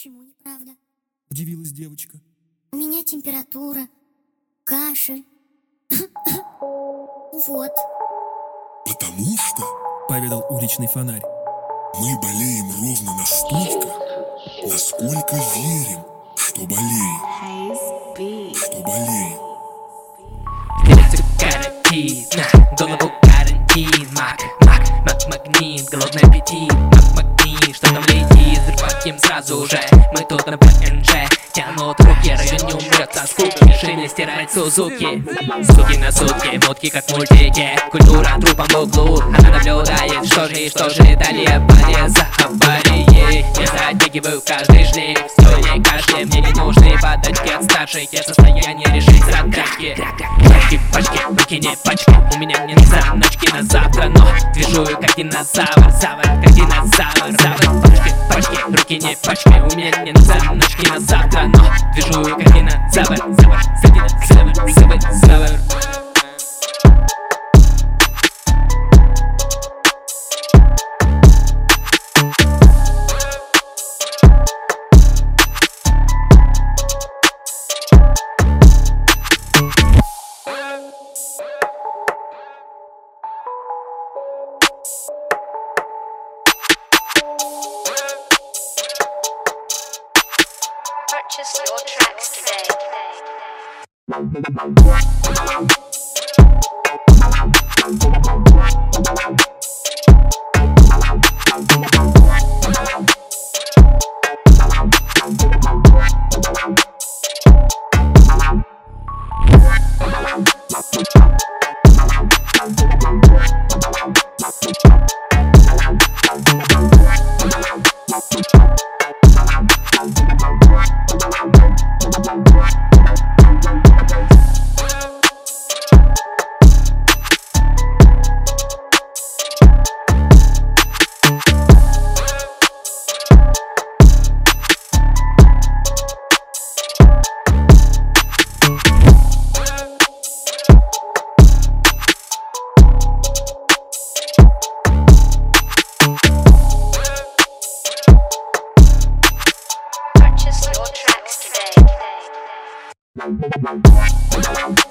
Почему неправда? Удивилась девочка. У меня температура, кашель. Вот. Потому что Поведал уличный фонарь. мы болеем ровно настолько, насколько верим, что болеем. Что болеем. Карантин, голову карантин, магнит, голодный аппетит, магнит, что там летит, рыбаким сразу же, мы тут на ПНЖ, тянут руки, район не умрет со скуки, решили стирать Сузуки, суки на сутки, мутки как в мультике, культура трупом в углу, она наблюдает, что же, далее паре за аварией, я затягиваю каждый шлейф, сегодня каждый, мне не нужны подачки от старших, я в состоянии решить задачки. Пачки, руки не пачки, у меня нет заночки на завтра, но движую как динозавр, как динозавр, пачки, руки не пачки, у меня нет заночки на завтра, но движую как динозавр, завр. Purchase your tracks today. Purchase your tracks today.